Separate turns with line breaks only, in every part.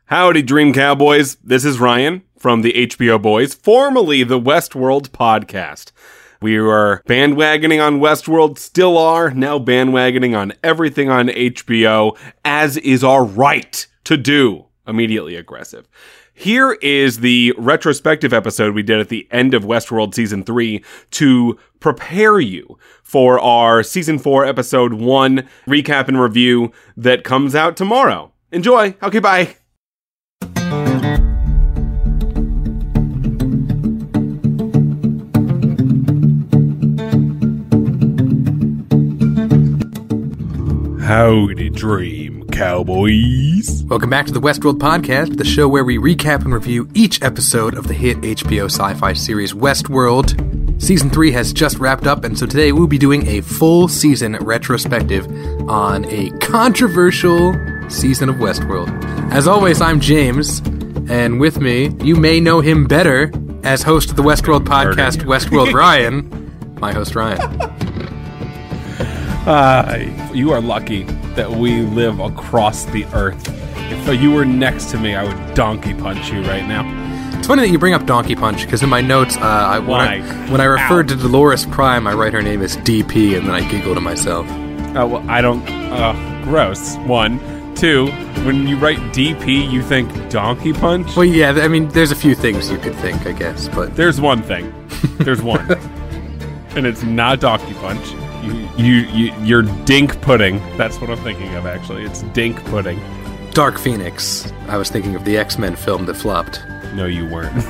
Howdy, Dream Cowboys. This is Ryan from the HBO Boys, formerly the Westworld podcast. We were bandwagoning on Westworld, still are, now bandwagoning on everything on HBO, as is our right to do. Immediately aggressive. Here is the retrospective episode we did at the end of Westworld Season 3 to prepare you for our Season 4 Episode 1 recap and review that comes out tomorrow. Enjoy. Okay, bye. Howdy, Dream Cowboys.
Welcome back to the Westworld Podcast, the show where we recap and review each episode of the hit HBO sci-fi series Westworld. Season 3 has just wrapped up, and so today we'll be doing a full season retrospective on a controversial season of Westworld. As always, I'm James, and with me, you may know him better as host of the Westworld Podcast, Westworld Ryan, my host Ryan.
You are lucky that we live across the earth. If you were next to me, I would donkey punch you right now.
It's funny that you bring up Donkey Punch, because in my notes, when I referred to Dolores Prime, I write her name as DP, and then I giggle to myself.
Oh, well, I don't... gross. 1. 2, when you write DP, you think Donkey Punch?
Well, yeah, I mean, there's a few things you could think, I guess, but...
There's one thing. There's one. And it's not Donkey Punch. You're Dink Pudding. That's what I'm thinking of, actually. It's Dink Pudding.
Dark Phoenix. I was thinking of the X-Men film that flopped.
No, you weren't.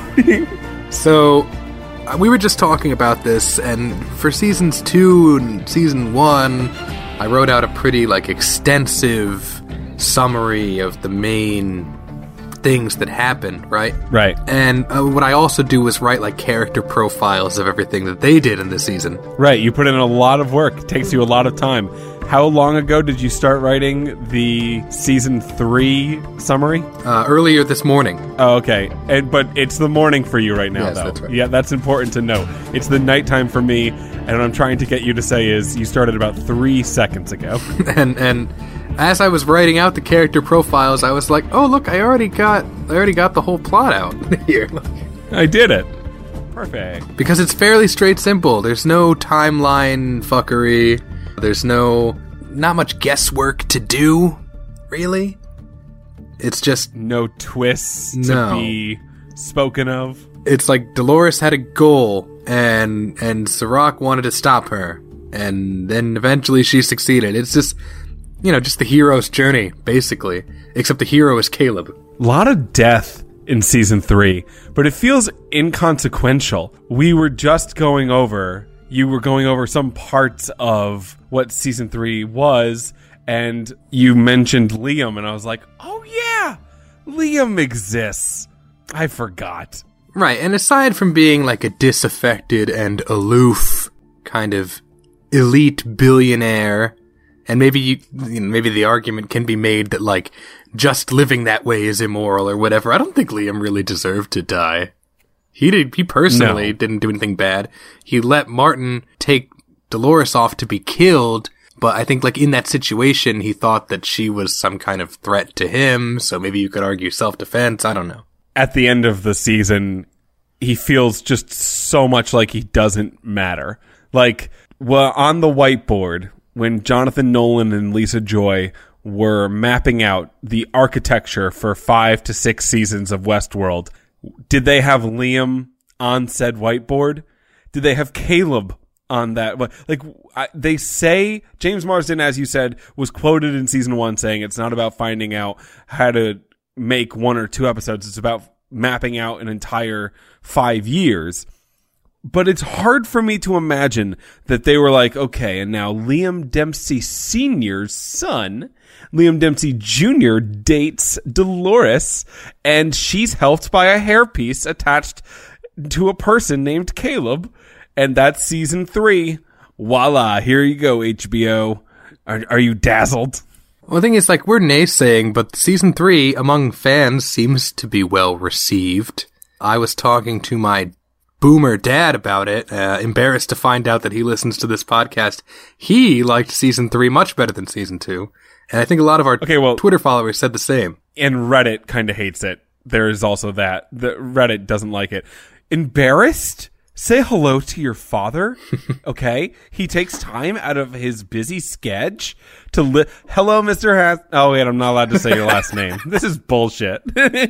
So, we were just talking about this, and for Seasons 2 and Season 1, I wrote out a pretty, extensive summary of the main things that happened, right?
Right.
And what I also do is write, character profiles of everything that they did in this season.
Right, you put in a lot of work. It takes you a lot of time. How long ago did you start writing the Season 3 summary?
Earlier this morning.
Oh, okay. But it's the morning for you right now,
yes,
though.
That's right.
Yeah, that's important to know. It's the nighttime for me, and what I'm trying to get you to say is you started about 3 seconds ago.
and as I was writing out the character profiles, I was like, oh, look, I already got the whole plot out here.
I did it. Perfect.
Because it's fairly straight simple. There's no timeline fuckery. There's not much guesswork to do, really. It's just...
No twists to be spoken of.
It's like Dolores had a goal, and Serac wanted to stop her, and then eventually she succeeded. It's just... just the hero's journey, basically. Except the hero is Caleb.
A lot of death in Season 3, but it feels inconsequential. You were going over some parts of what Season 3 was, and you mentioned Liam, and I was like, oh yeah, Liam exists. I forgot.
Right, and aside from being a disaffected and aloof kind of elite billionaire... And maybe the argument can be made that, just living that way is immoral or whatever. I don't think Liam really deserved to die. He personally didn't do anything bad. He let Martin take Dolores off to be killed, but I think, in that situation, he thought that she was some kind of threat to him, so maybe you could argue self-defense. I don't know.
At the end of the season, he feels just so much like he doesn't matter. On the whiteboard... When Jonathan Nolan and Lisa Joy were mapping out the architecture for 5 to 6 seasons of Westworld, did they have Liam on said whiteboard? Did they have Caleb on that? They say, James Marsden, as you said, was quoted in Season 1 saying it's not about finding out how to make 1 or 2 episodes. It's about mapping out an entire 5 years. But it's hard for me to imagine that they were okay, and now Liam Dempsey Sr.'s son, Liam Dempsey Jr., dates Dolores, and she's helped by a hairpiece attached to a person named Caleb, and that's Season 3. Voila, here you go, HBO. Are you dazzled?
Well, the thing is, we're naysaying, but Season 3, among fans, seems to be well received. I was talking to my boomer dad about it, embarrassed to find out that he listens to this podcast. He liked Season 3 much better than Season 2, and I think a lot of our Twitter followers said the same.
And Reddit kind of hates it. There is also that. The Reddit doesn't like it. Embarrassed? Say hello to your father, okay? He takes time out of his busy sketch to hello, Mr. Oh, wait, I'm not allowed to say your last name. This is bullshit.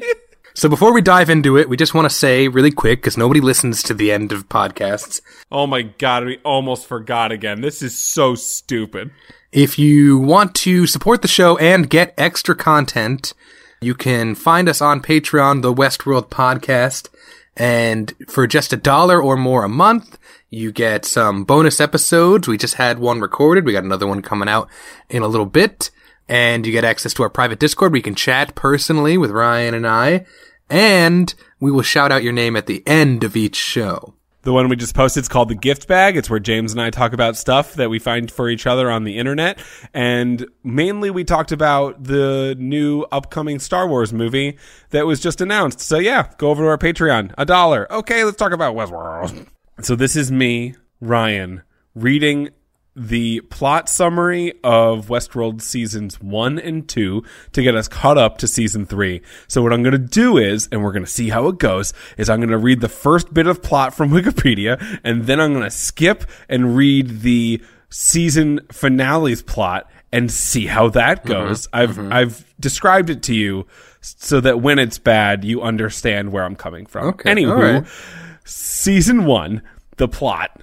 So before we dive into it, we just want to say really quick, because nobody listens to the end of podcasts.
Oh my God, we almost forgot again. This is so stupid.
If you want to support the show and get extra content, you can find us on Patreon, the Westworld Podcast. And for just $1 or more a month, you get some bonus episodes. We just had one recorded. We got another one coming out in a little bit. And you get access to our private Discord where you can chat personally with Ryan and I. And we will shout out your name at the end of each show.
The one we just posted is called The Gift Bag. It's where James and I talk about stuff that we find for each other on the internet. And mainly we talked about the new upcoming Star Wars movie that was just announced. So yeah, go over to our Patreon. $1. Okay, let's talk about Westworld. So this is me, Ryan, reading the plot summary of Westworld seasons 1 and 2 to get us caught up to season 3. So what I'm going to do is, and we're going to see how it goes, is I'm going to read the first bit of plot from Wikipedia, and then I'm going to skip and read the season finale's plot and see how that goes. I've described it to you so that when it's bad, you understand where I'm coming from.
Okay,
Anywho, season 1, the plot.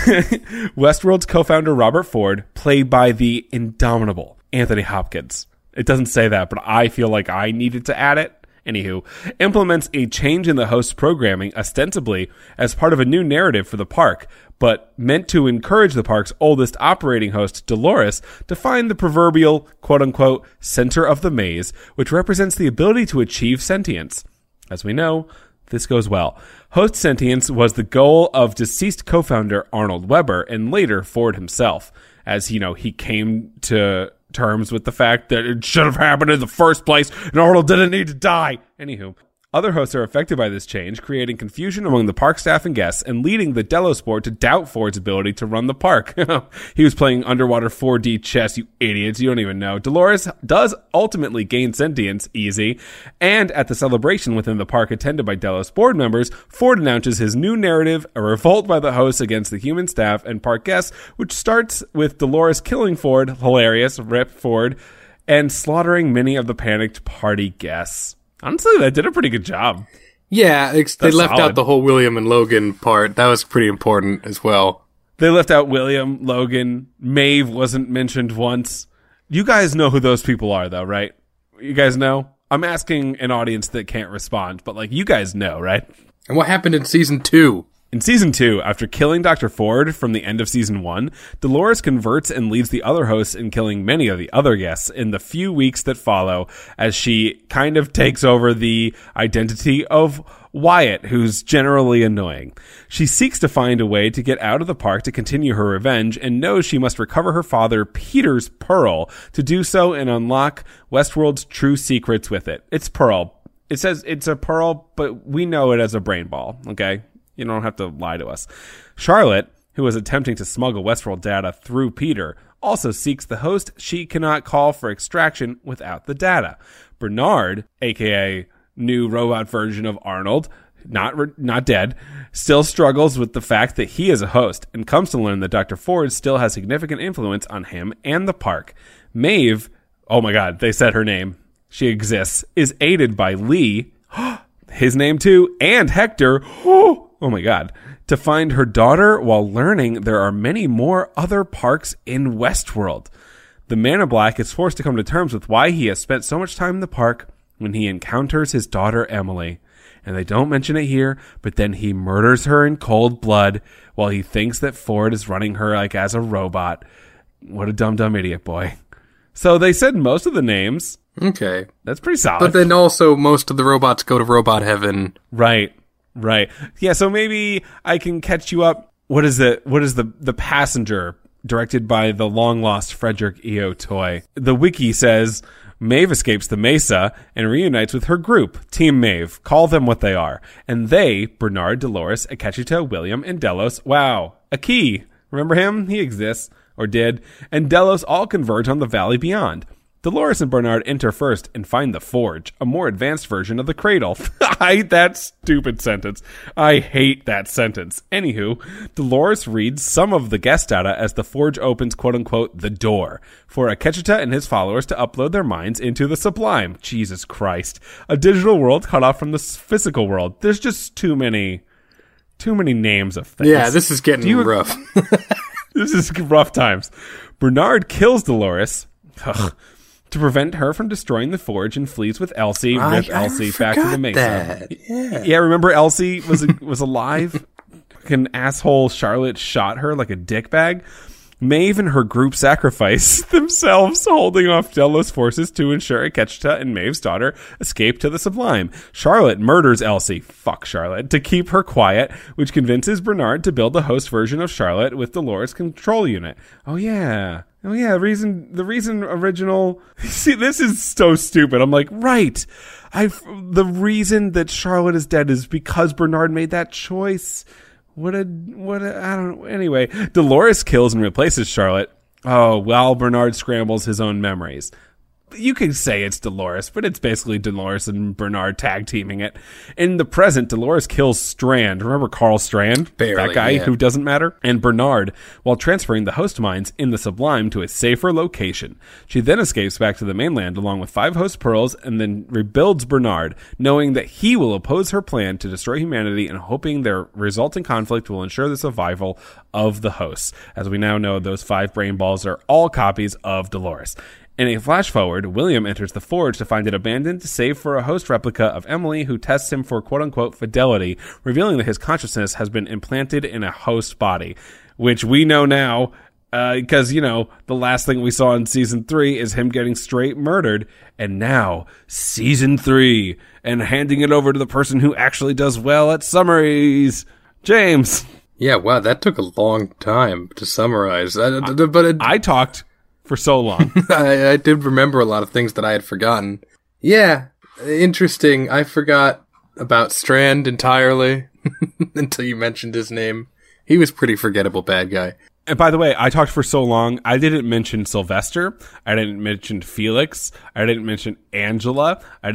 Westworld's co-founder Robert Ford, played by the indomitable Anthony Hopkins. It doesn't say that, but I feel like I needed to add it. Anywho, implements a change in the host's programming ostensibly as part of a new narrative for the park, but meant to encourage the park's oldest operating host, Dolores, to find the proverbial, quote-unquote, center of the maze, which represents the ability to achieve sentience. As we know, this goes well. Host sentience was the goal of deceased co-founder Arnold Weber and later Ford himself, as he came to terms with the fact that it should have happened in the first place and Arnold didn't need to die. Anywho, other hosts are affected by this change, creating confusion among the park staff and guests and leading the Delos board to doubt Ford's ability to run the park. He was playing underwater 4D chess, you idiots. You don't even know. Dolores does ultimately gain sentience, easy. And at the celebration within the park attended by Delos board members, Ford announces his new narrative, a revolt by the hosts against the human staff and park guests, which starts with Dolores killing Ford, hilarious, rip Ford, and slaughtering many of the panicked party guests. Honestly, they did a pretty good job.
Yeah, they left out the whole William and Logan part. That was pretty important as well.
They left out William, Logan, Maeve wasn't mentioned once. You guys know who those people are, though, right? You guys know? I'm asking an audience that can't respond, but, you guys know, right?
And what happened in season 2?
In season 2, after killing Dr. Ford from the end of season 1, Dolores converts and leaves the other hosts in killing many of the other guests in the few weeks that follow as she kind of takes over the identity of Wyatt, who's generally annoying. She seeks to find a way to get out of the park to continue her revenge and knows she must recover her father, Peter's Pearl, to do so and unlock Westworld's true secrets with it. It's Pearl. It says it's a pearl, but we know it as a brain ball, okay? You don't have to lie to us. Charlotte, who is attempting to smuggle Westworld data through Peter, also seeks the host she cannot call for extraction without the data. Bernard, aka new robot version of Arnold, not dead, still struggles with the fact that he is a host and comes to learn that Dr. Ford still has significant influence on him and the park. Maeve, oh my god, they said her name. She exists, is aided by Lee, his name too, and Hector, oh my god, to find her daughter while learning there are many more other parks in Westworld. The Man in Black is forced to come to terms with why he has spent so much time in the park when he encounters his daughter Emily. And they don't mention it here, but then he murders her in cold blood while he thinks that Ford is running her as a robot. What a dumb idiot boy. So they said most of the names.
Okay.
That's pretty solid.
But then also most of the robots go to robot heaven.
Right. Yeah, so maybe I can catch you up. What is the Passenger, directed by the long-lost Frederick E.O. Toy? The wiki says Maeve escapes the Mesa and reunites with her group, Team Maeve. Call them what they are. And they, Bernard, Dolores, Akecheta, William, and Delos, wow, Aki, remember him? He exists, or did. And Delos all converge on the Valley Beyond. Dolores and Bernard enter first and find the Forge, a more advanced version of the Cradle. I hate that stupid sentence. I hate that sentence. Anywho, Dolores reads some of the guest data as the Forge opens, quote-unquote, the door for Akecheta and his followers to upload their minds into the Sublime. Jesus Christ. A digital world cut off from the physical world. There's just too many names of things.
Yeah, this is getting rough.
This is rough times. Bernard kills Dolores to prevent her from destroying the Forge and flees with Elsie, Elsie back to the Mesa. Yeah, remember Elsie was alive? An asshole Charlotte shot her like a dickbag. Maeve and her group sacrifice themselves, holding off Delos forces to ensure Akecheta and Maeve's daughter escape to the Sublime. Charlotte murders Elsie, fuck Charlotte, to keep her quiet, which convinces Bernard to build a host version of Charlotte with Dolores' control unit. Oh yeah, the reason original... See, this is so stupid. I'm like, right. The reason that Charlotte is dead is because Bernard made that choice. I don't know. Anyway, Dolores kills and replaces Charlotte. Oh, while Bernard scrambles his own memories. You could say it's Dolores, but it's basically Dolores and Bernard tag teaming it. In the present, Dolores kills Strand. Remember Carl Strand?
Barely,
that guy who doesn't matter? And Bernard, while transferring the host minds in the Sublime to a safer location. She then escapes back to the mainland along with 5 host pearls and then rebuilds Bernard, knowing that he will oppose her plan to destroy humanity and hoping their resulting conflict will ensure the survival of the hosts. As we now know, those 5 brain balls are all copies of Dolores. In a flash forward, William enters the Forge to find it abandoned, save for a host replica of Emily, who tests him for quote-unquote fidelity, revealing that his consciousness has been implanted in a host body, which we know now, because, the last thing we saw in Season 3 is him getting straight murdered, and now, Season 3, and handing it over to the person who actually does well at summaries, James.
Yeah, wow, that took a long time to summarize.
I talked for so long.
I did remember a lot of things that I had forgotten. Yeah, interesting. I forgot about Strand entirely until you mentioned his name. He was pretty forgettable bad guy.
And by the way, I talked for so long, I didn't mention Sylvester. I didn't mention Felix. I didn't mention Angela. I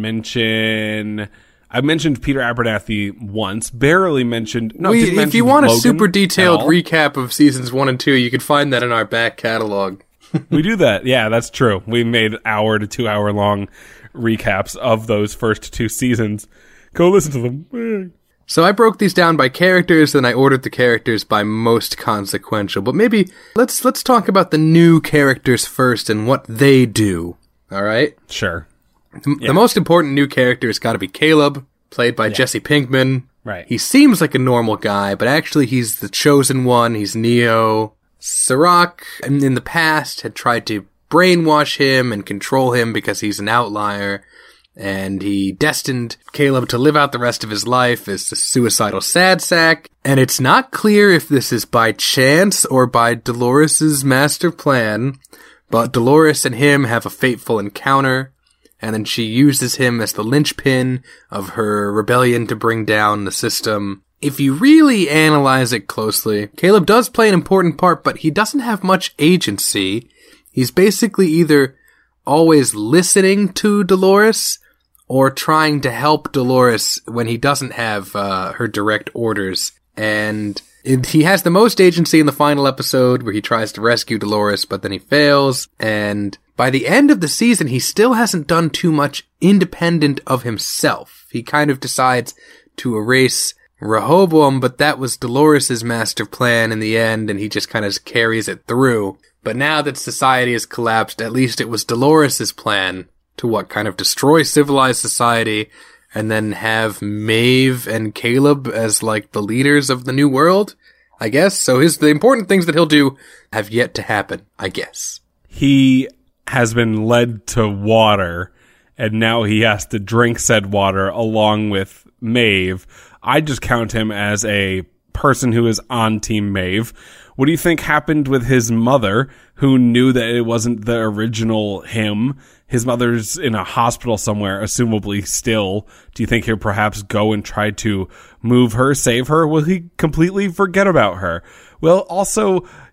mentioned Peter Abernathy once, barely mentioned...
if you want a super detailed recap of seasons 1 and 2, you can find that in our back catalog.
We do that. Yeah, that's true. We made hour to 2 hour long recaps of those first 2 seasons. Go listen to them.
So I broke these down by characters, then I ordered the characters by most consequential. But maybe let's talk about the new characters first and what they do. All right?
Sure.
The most important new character has got to be Caleb, played by Jesse Pinkman.
Right.
He seems like a normal guy, but actually he's the chosen one. He's Neo. Serac, in the past, had tried to brainwash him and control him because he's an outlier, and he destined Caleb to live out the rest of his life as a suicidal sad sack. And it's not clear if this is by chance or by Dolores' master plan, but Dolores and him have a fateful encounter, and then she uses him as the linchpin of her rebellion to bring down the system. If you really analyze it closely, Caleb does play an important part, but he doesn't have much agency. He's basically either always listening to Dolores or trying to help Dolores when he doesn't have her direct orders. And he has the most agency in the final episode where he tries to rescue Dolores, but then he fails. And by the end of the season, he still hasn't done too much independent of himself. He kind of decides to erase Rehoboam, but that was Dolores' master plan in the end, and he just kind of carries it through. But now that society has collapsed, at least it was Dolores' plan to kind of destroy civilized society, and then have Maeve and Caleb as the leaders of the new world, I guess. So the important things that he'll do have yet to happen, I guess.
He has been led to water, and now he has to drink said water along with Maeve. I just count him as a person who is on Team Maeve. What do you think happened with his mother, who knew that it wasn't the original him? His mother's in a hospital somewhere, assumably still. Do you think he'll perhaps go and try to move her, save her? Will he completely forget about her? Well, also,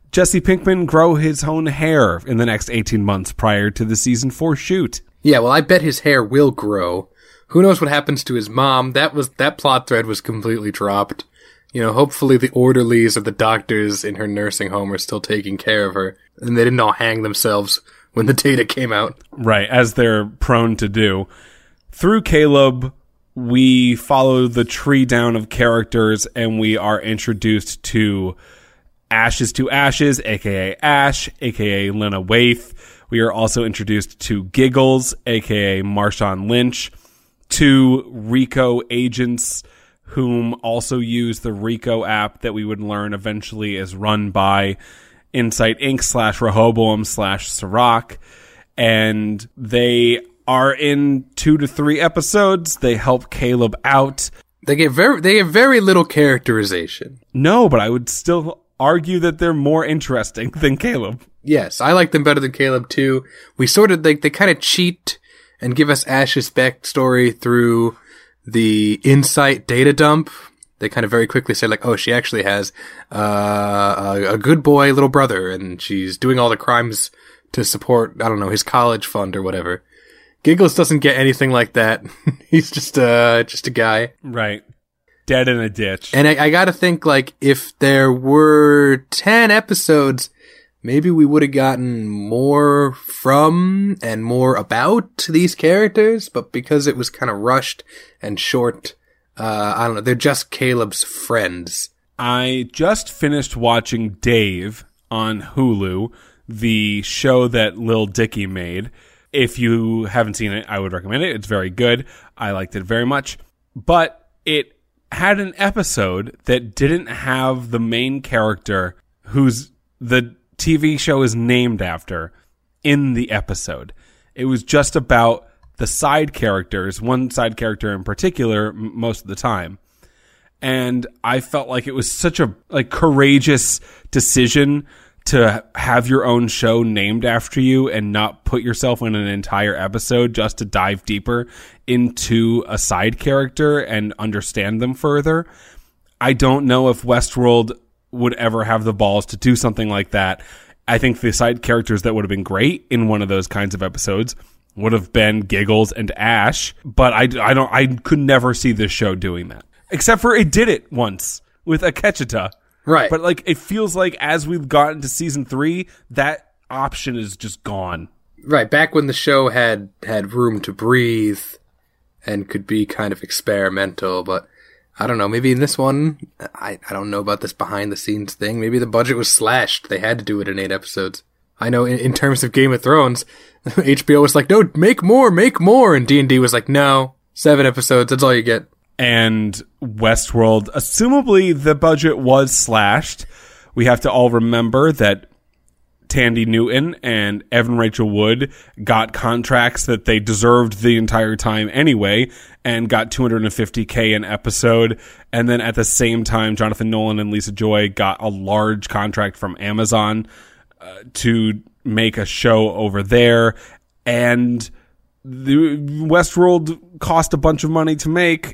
Jesse Pinkman grow his own hair in the next 18 months prior to the season 4 shoot.
Yeah, well, I bet his hair will grow. Who knows what happens to his mom? That plot thread was completely dropped. You know, hopefully the orderlies or the doctors in her nursing home are still taking care of her, and they didn't all hang themselves when the data came out.
Right, as they're prone to do. Through Caleb, we follow the tree down of characters, and we are introduced to Ashes to Ashes, a.k.a. Ash, a.k.a. Lena Waithe. We are also introduced to Giggles, a.k.a. Marshawn Lynch, to Rico agents, whom also use the Rico app that we would learn eventually is run by Insight Inc. / Rehoboam / Sirach. And they are in 2 to 3 episodes. They help Caleb out.
They have very little characterization.
No, but I would still argue that they're more interesting than Caleb.
Yes, I like them better than Caleb too. We sort of, they kind of cheat and give us Ash's backstory through the Insight data dump. They kind of very quickly say like, oh, she actually has a good boy little brother, and she's doing all the crimes to support, I don't know, his college fund or whatever. Giggles doesn't get anything like that. He's just a guy.
Right. Dead in a ditch.
And I gotta think, like, if there were 10 episodes, maybe we would have gotten more from and more about these characters, but because it was kind of rushed and short, I don't know, they're just Caleb's friends.
I just finished watching Dave on Hulu, the show that Lil Dicky made. If you haven't seen it, I would recommend it. It's very good. I liked it very much. But it had an episode that didn't have the main character who's the TV show is named after in the episode. It was just about the side characters, one side character in particular, most of the time. And I felt like it was such a courageous decision to have your own show named after you and not put yourself in an entire episode just to dive deeper into a side character and understand them further. I don't know if Westworld would ever have the balls to do something like that. I think the side characters that would have been great in one of those kinds of episodes would have been Giggles and Ash, but I could never see this show doing that. Except for it did it once with Akecheta.
Right.
But like it feels like as we've gotten to season 3, that option is just gone.
Right. Back when the show had room to breathe and could be kind of experimental, but I don't know, maybe in this one, I don't know about this behind the scenes thing. Maybe the budget was slashed. They had to do it in 8 episodes. I know in terms of Game of Thrones, HBO was like, no, make more. And D&D was like, no, 7 episodes. That's all you get.
And Westworld, assumably the budget was slashed. We have to all remember that Tandy Newton and Evan Rachel Wood got contracts that they deserved the entire time anyway, and got $250K an episode. And then at the same time, Jonathan Nolan and Lisa Joy got a large contract from Amazon to make a show over there. And the Westworld cost a bunch of money to make,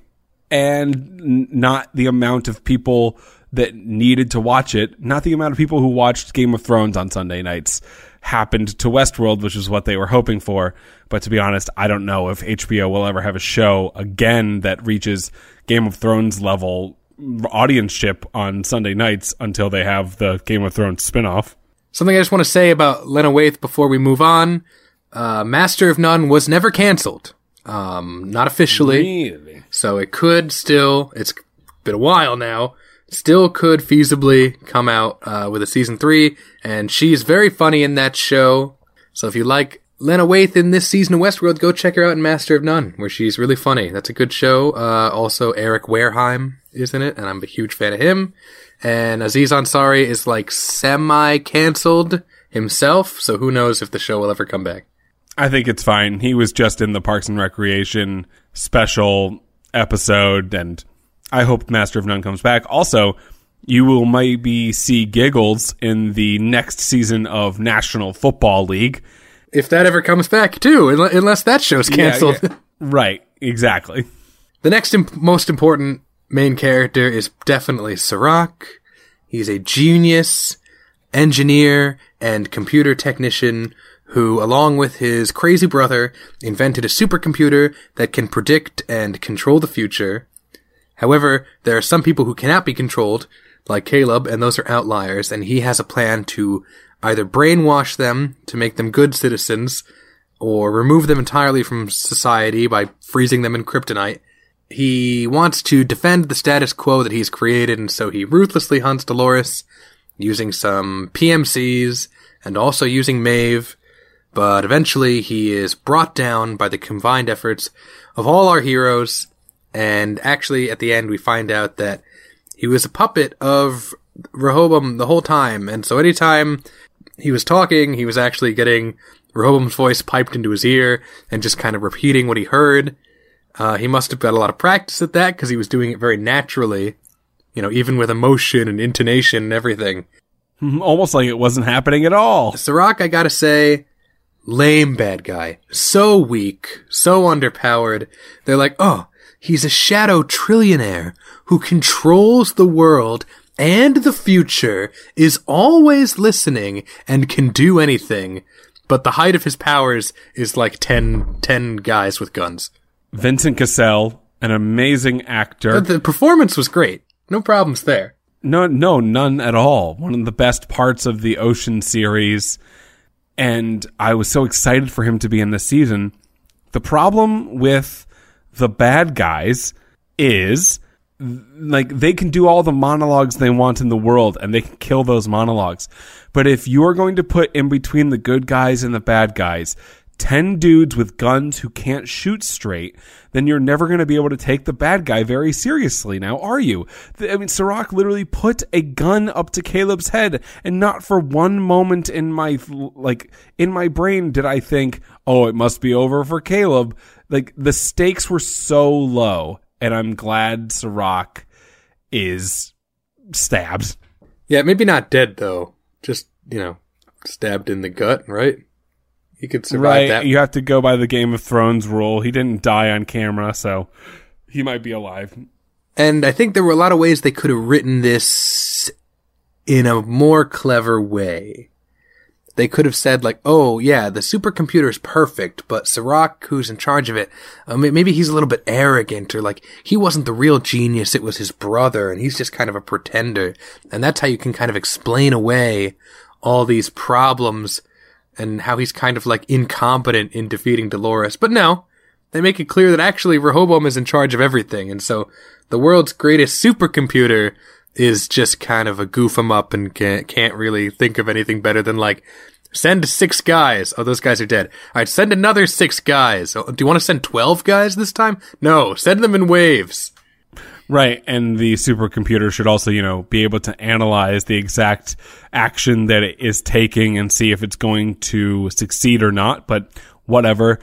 and not the amount of people that needed to watch it, not the amount of people who watched Game of Thrones on Sunday nights happened to Westworld, which is what they were hoping for. But to be honest, I don't know if HBO will ever have a show again that reaches Game of Thrones level audienceship on Sunday nights until they have the Game of Thrones spinoff.
Something I just want to say about Lena Waithe before we move on. Master of None was never canceled. Not officially.
Really?
So it could still, it's been a while now, still could feasibly come out with a season 3, and she's very funny in that show. So if you like Lena Waithe in this season of Westworld, go check her out in Master of None, where she's really funny. That's a good show. Also, Eric Wareheim is in it, and I'm a huge fan of him. And Aziz Ansari is like semi-canceled himself, so who knows if the show will ever come back.
I think it's fine. He was just in the Parks and Recreation special episode, and I hope Master of None comes back. Also, you will maybe see Giggles in the next season of National Football League.
If that ever comes back, too, unless that show's canceled.
Yeah. Right, exactly.
The next most important main character is definitely Sirach. He's a genius, engineer and computer technician who, along with his crazy brother, invented a supercomputer that can predict and control the future. However, there are some people who cannot be controlled, like Caleb, and those are outliers, and he has a plan to either brainwash them to make them good citizens, or remove them entirely from society by freezing them in kryptonite. He wants to defend the status quo that he's created, and so he ruthlessly hunts Dolores, using some PMCs, and also using Maeve, but eventually he is brought down by the combined efforts of all our heroes, and actually at the end we find out that he was a puppet of Rehoboam the whole time, and so anytime he was talking, he was actually getting Rehoboam's voice piped into his ear, and just kind of repeating what he heard. He must have got a lot of practice at that, because he was doing it very naturally, even with emotion and intonation and everything.
Almost like it wasn't happening at all.
Serac, I gotta say, lame bad guy. So weak, so underpowered. They're like, oh, he's a shadow trillionaire who controls the world and the future, is always listening, and can do anything. But the height of his powers is like 10 guys with guns.
Vincent Cassel, an amazing actor.
But the performance was great. No problems there.
No, none at all. One of the best parts of the Ocean series. And I was so excited for him to be in this season. The problem with the bad guys is, like, they can do all the monologues they want in the world, and they can kill those monologues. But if you are going to put in between the good guys and the bad guys 10 dudes with guns who can't shoot straight, then you're never going to be able to take the bad guy very seriously. Now, are you? I mean, Serac literally put a gun up to Caleb's head, and not for one moment in my brain did I think, oh, it must be over for Caleb. Like, the stakes were so low, and I'm glad Serac is stabbed.
Yeah, maybe not dead, though. Just, stabbed in the gut, right? He could survive that.
You have to go by the Game of Thrones rule. He didn't die on camera, so he might be alive.
And I think there were a lot of ways they could have written this in a more clever way. They could have said, like, oh, yeah, the supercomputer is perfect, but Serac, who's in charge of it, maybe he's a little bit arrogant, or, like, he wasn't the real genius, it was his brother, and he's just kind of a pretender. And that's how you can kind of explain away all these problems and how he's kind of, like, incompetent in defeating Dolores. But no, they make it clear that actually Rehoboam is in charge of everything, and so the world's greatest supercomputer is just kind of a goof 'em up and can't really think of anything better than, like, send 6 guys. Oh, those guys are dead. Alright, send another 6 guys. Oh, do you want to send 12 guys this time? No, send them in waves.
Right, and the supercomputer should also, be able to analyze the exact action that it is taking and see if it's going to succeed or not, but whatever.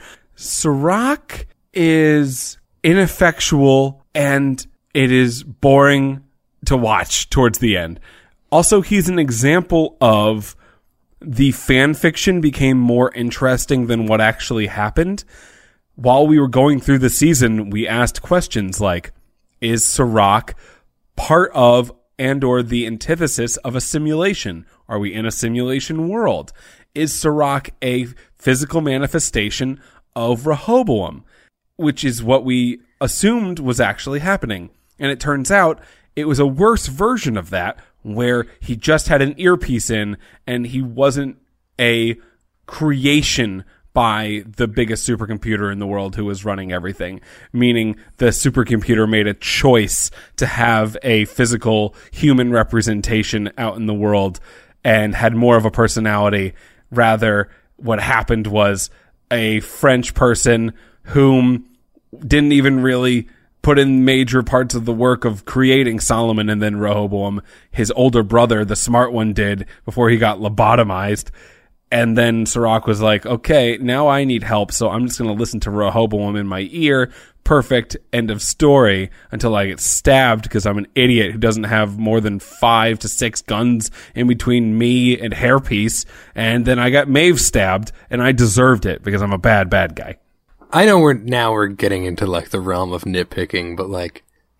Serac is ineffectual, and it is boring to watch towards the end. Also, he's an example of the fan fiction became more interesting than what actually happened. While we were going through the season, we asked questions like, is Serac part of and or the antithesis of a simulation? Are we in a simulation world? Is Serac a physical manifestation of Rehoboam? Which is what we assumed was actually happening. And it turns out it was a worse version of that, where he just had an earpiece in and he wasn't a creation by the biggest supercomputer in the world who was running everything. Meaning the supercomputer made a choice to have a physical human representation out in the world and had more of a personality. Rather, what happened was a French person whom didn't even really put in major parts of the work of creating Solomon and then Rehoboam. His older brother, the smart one, did before he got lobotomized. And then Serac was like, okay, now I need help, so I'm just going to listen to Rehoboam in my ear. Perfect. End of story. Until I get stabbed because I'm an idiot who doesn't have more than 5 to 6 guns in between me and Hairpiece. And then I got Maeve stabbed, and I deserved it because I'm a bad guy.
I know we're getting into, like, the realm of nitpicking, but, like,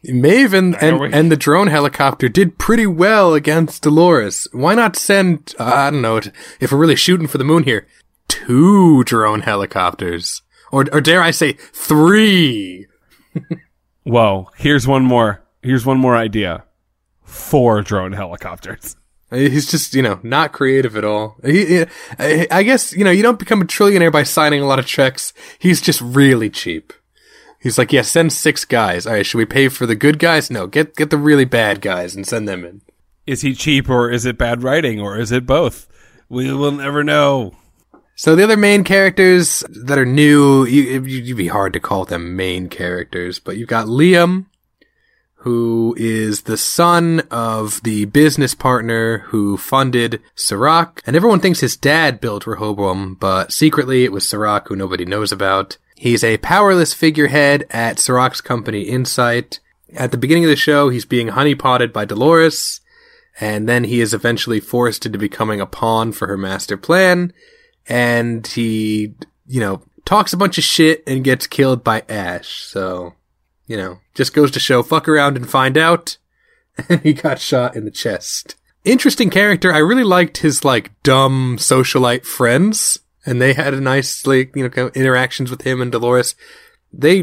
Maeve and the drone helicopter did pretty well against Dolores. Why not send, I don't know, if we're really shooting for the moon here, 2 drone helicopters? Or dare I say 3?
Whoa, here's one more idea. 4 drone helicopters.
He's just, not creative at all. I guess, you don't become a trillionaire by signing a lot of checks. He's just really cheap. He's like, yeah, send 6 guys. All right, should we pay for the good guys? No, get the really bad guys and send them in.
Is he cheap, or is it bad writing, or is it both? We will never know.
So the other main characters that are new, you'd be hard to call them main characters, but you've got Liam, who is the son of the business partner who funded Serac. And everyone thinks his dad built Rehoboam, but secretly it was Serac, who nobody knows about. He's a powerless figurehead at Serac's company Insight. At the beginning of the show, he's being honeypotted by Dolores, and then he is eventually forced into becoming a pawn for her master plan, and he, talks a bunch of shit and gets killed by Ash. So, just goes to show, fuck around and find out. And he got shot in the chest. Interesting character. I really liked his, dumb socialite friends. And they had a nice, kind of interactions with him and Dolores. They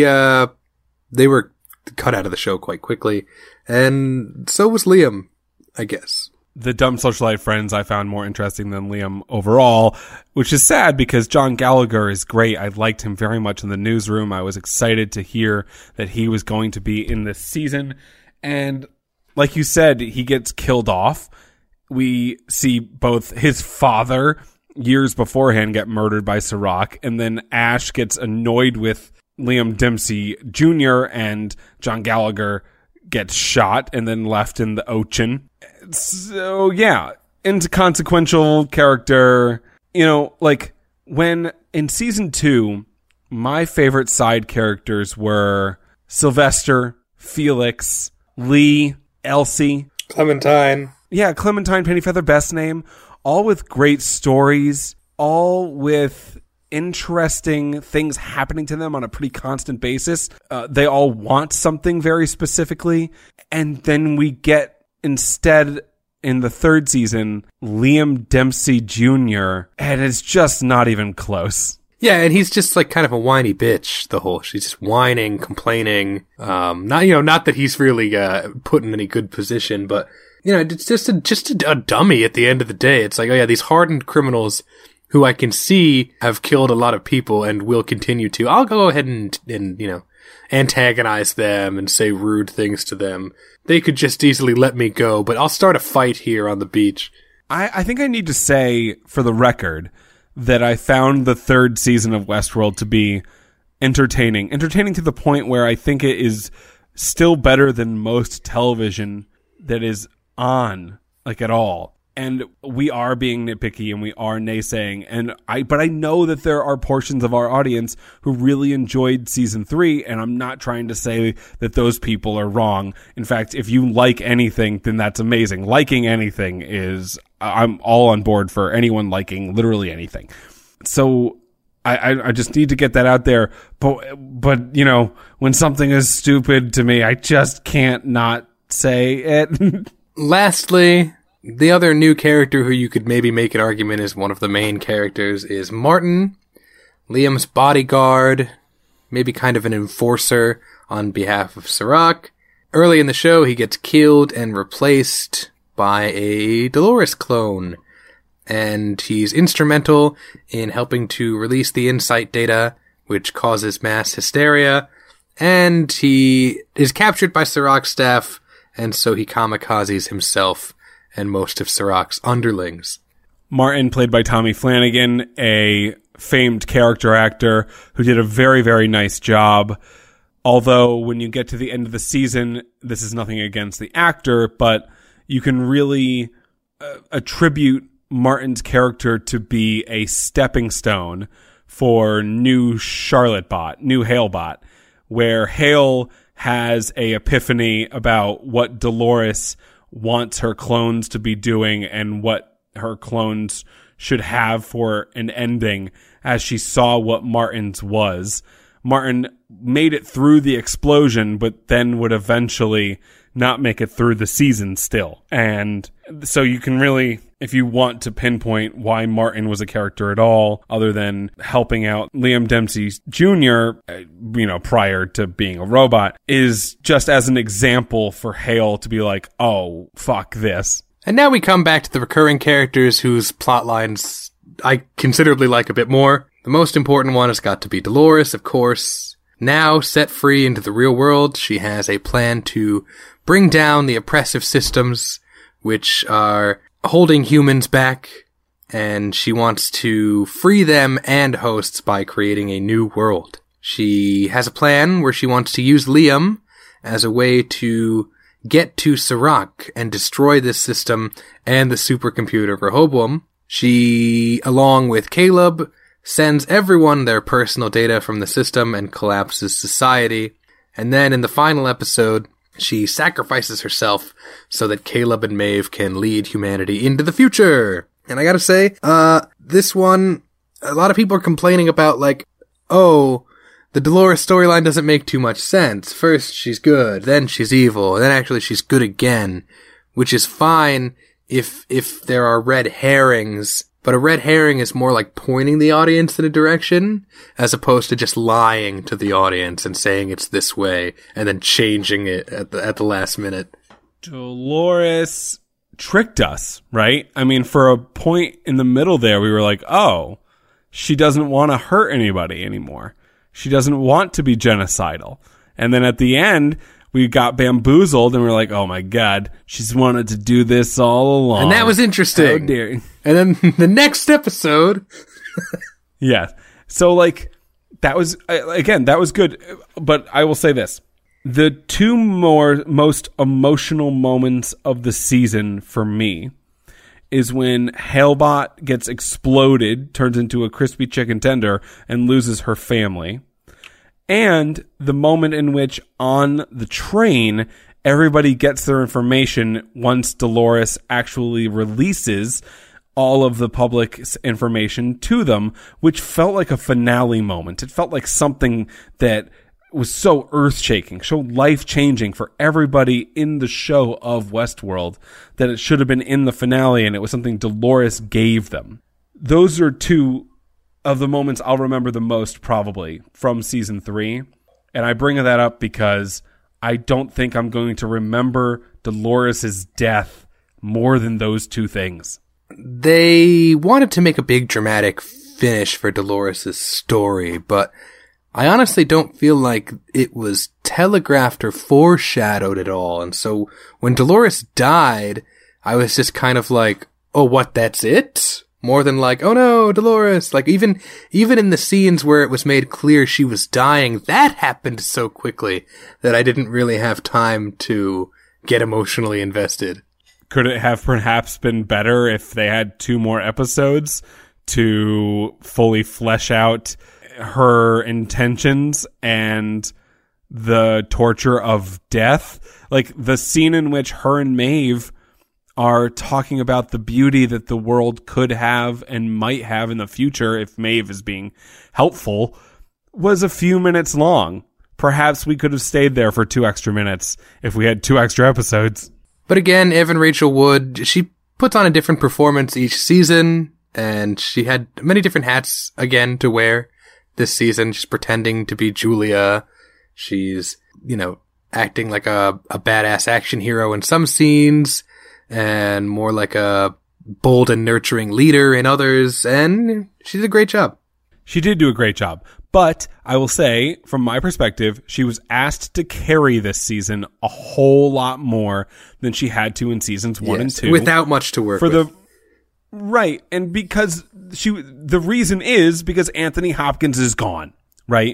were cut out of the show quite quickly. And so was Liam, I guess.
The dumb socialite friends I found more interesting than Liam overall, which is sad because John Gallagher is great. I liked him very much in the newsroom. I was excited to hear that he was going to be in this season. And like you said, he gets killed off. We see both his father years beforehand get murdered by Serac, and then Ash gets annoyed with Liam Dempsey Jr. and John Gallagher gets shot and then left in the ocean. So yeah, inconsequential character. When in season 2, my favorite side characters were Sylvester, Felix, Lee, Elsie,
Clementine.
Yeah, Clementine, Pennyfeather, best name. All with great stories, all with interesting things happening to them on a pretty constant basis. They all want something very specifically. And then we get, instead, in the 3rd season, Liam Dempsey Jr., and it's just not even close.
Yeah, and he's just kind of a whiny bitch, she's just whining, complaining. Not that he's really put in any good position, but it's just a dummy at the end of the day. It's like, oh yeah, these hardened criminals who I can see have killed a lot of people and will continue to. I'll go ahead and antagonize them and say rude things to them. They could just easily let me go, but I'll start a fight here on the beach.
I think I need to say, for the record, that I found the 3rd season of Westworld to be entertaining. Entertaining to the point where I think it is still better than most television that is on, at all. And we are being nitpicky and we are naysaying, but I know that there are portions of our audience who really enjoyed season 3, and I'm not trying to say that those people are wrong. In fact, if you like anything, then that's amazing. Liking anything I'm all on board for anyone liking literally anything. So I just need to get that out there. But when something is stupid to me, I just can't not say it.
Lastly, the other new character who you could maybe make an argument is one of the main characters is Martin, Liam's bodyguard, maybe kind of an enforcer on behalf of Serac. Early in the show, he gets killed and replaced by a Dolores clone, and he's instrumental in helping to release the Insight data, which causes mass hysteria, and he is captured by Serac's staff, and so he kamikazes himself and most of Serac's underlings.
Martin, played by Tommy Flanagan, a famed character actor who did a very, very nice job. Although, when you get to the end of the season, this is nothing against the actor, but you can really attribute Martin's character to be a stepping stone for new Charlottebot, new Halebot, where Hale has a epiphany about what Dolores wants her clones to be doing and what her clones should have for an ending, as she saw what Martin's was. Martin made it through the explosion, but then would eventually not make it through the season still. And so you can really, if you want to pinpoint why Martin was a character at all, other than helping out Liam Dempsey Jr., prior to being a robot, is just as an example for Hale to be like, oh, fuck this.
And now we come back to the recurring characters whose plot lines I considerably like a bit more. The most important one has got to be Dolores, of course. Now set free into the real world, she has a plan to bring down the oppressive systems which are holding humans back, and she wants to free them and hosts by creating a new world. She has a plan where she wants to use Liam as a way to get to Serac and destroy this system and the supercomputer Rehoboam. She, along with Caleb, sends everyone their personal data from the system and collapses society. And then in the final episode, she sacrifices herself so that Caleb and Maeve can lead humanity into the future. And I gotta say, this one, a lot of people are complaining about, like, oh, the Dolores storyline doesn't make too much sense. First she's good, then she's evil, then actually she's good again, which is fine if there are red herrings. But a red herring is more like pointing the audience in a direction, as opposed to just lying to the audience and saying it's this way, and then changing it at the last minute.
Dolores tricked us, right? I mean, for a point in the middle there, we were like, oh, she doesn't want to hurt anybody anymore. She doesn't want to be genocidal. And then at the end, we got bamboozled, and we're like, oh my God, she's wanted to do this all along.
And that was interesting.
How dare you.
And then the next episode.
Yeah. So, like, that was, again, that was good. But I will say this. The two most emotional moments of the season for me is when Halebot gets exploded, turns into a crispy chicken tender, and loses her family. And the moment in which on the train, everybody gets their information once Dolores actually releases all of the public's information to them, which felt like a finale moment. It felt like something that was so earth-shaking, so life-changing for everybody in the show of Westworld that it should have been in the finale, and it was something Dolores gave them. Those are two of the moments I'll remember the most, probably, from season 3. And I bring that up because I don't think I'm going to remember Dolores' death more than those two things.
They wanted to make a big dramatic finish for Dolores' story, but I honestly don't feel like it was telegraphed or foreshadowed at all. And so when Dolores died, I was just kind of like, oh, what, that's it? More than like, oh no, Dolores. Like, even in the scenes where it was made clear she was dying, that happened so quickly that I didn't really have time to get emotionally invested.
Could it have perhaps been better if they had 2 more episodes to fully flesh out her intentions and the torture of death? Like, the scene in which her and Maeve are talking about the beauty that the world could have and might have in the future if Maeve is being helpful was a few minutes long. Perhaps we could have stayed there for 2 extra minutes if we had 2 extra episodes.
But again, Evan Rachel Wood, she puts on a different performance each season, and she had many different hats again to wear this season. She's pretending to be Julia. She's, acting like a badass action hero in some scenes, and more like a bold and nurturing leader in others, and she did a great job.
She did do a great job. But I will say, from my perspective, she was asked to carry this season a whole lot more than she had to in seasons 1 and 2.
Without much to work with.
Right, and because the reason is because Anthony Hopkins is gone, right?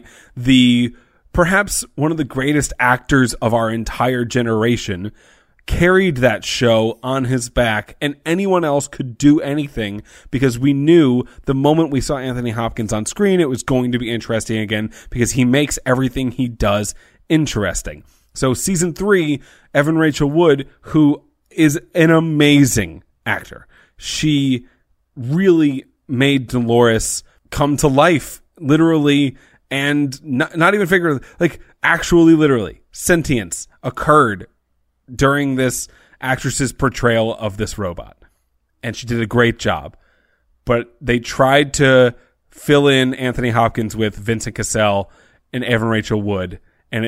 Perhaps one of the greatest actors of our entire generation carried that show on his back, and anyone else could do anything because we knew the moment we saw Anthony Hopkins on screen, it was going to be interesting again because he makes everything he does interesting. So season 3, Evan Rachel Wood, who is an amazing actor, she really made Dolores come to life literally and not even figuratively, like actually literally sentience occurred during this actress's portrayal of this robot. And she did a great job. But they tried to fill in Anthony Hopkins with Vincent Cassel and Evan Rachel Wood. And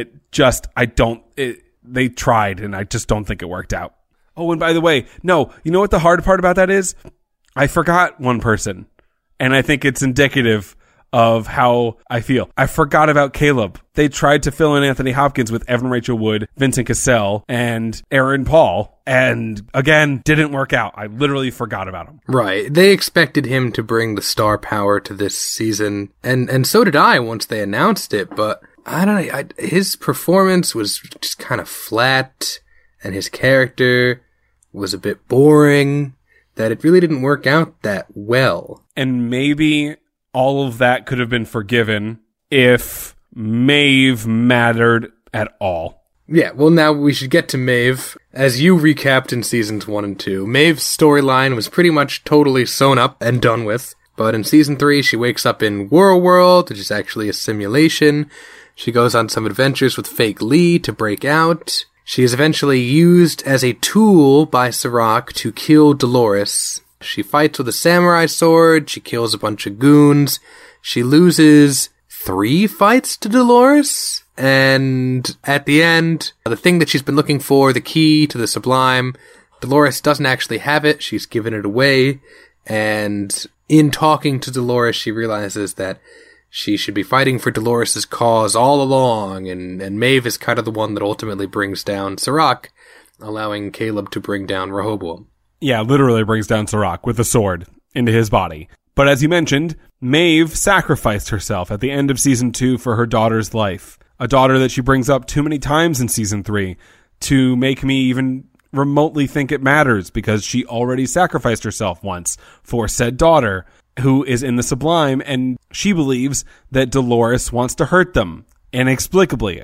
they tried, and I just don't think it worked out. Oh, and by the way, no, you know what the hard part about that is? I forgot one person. And I think it's indicative of how I feel. I forgot about Caleb. They tried to fill in Anthony Hopkins with Evan Rachel Wood, Vincent Cassel, and Aaron Paul, and again, didn't work out. I literally forgot about him.
Right. They expected him to bring the star power to this season, and so did I once they announced it, but I don't know, his performance was just kind of flat, and his character was a bit boring, that it really didn't work out that well.
And maybe all of that could have been forgiven if Maeve mattered at all.
Yeah, well, now we should get to Maeve. As you recapped in seasons 1 and 2, Maeve's storyline was pretty much totally sewn up and done with. But in season 3, she wakes up in World, which is actually a simulation. She goes on some adventures with fake Lee to break out. She is eventually used as a tool by Serac to kill Dolores. She fights with a samurai sword, she kills a bunch of goons, she loses 3 fights to Dolores, and at the end, the thing that she's been looking for, the key to the Sublime, Dolores doesn't actually have it, she's given it away, and in talking to Dolores, she realizes that she should be fighting for Dolores' cause all along, and Maeve is kind of the one that ultimately brings down Serac, allowing Caleb to bring down Rehoboam.
Yeah, literally brings down Serac with a sword into his body. But as you mentioned, Maeve sacrificed herself at the end of season 2 for her daughter's life. A daughter that she brings up too many times in season 3 to make me even remotely think it matters, because she already sacrificed herself once for said daughter, who is in the Sublime, and she believes that Dolores wants to hurt them. Inexplicably.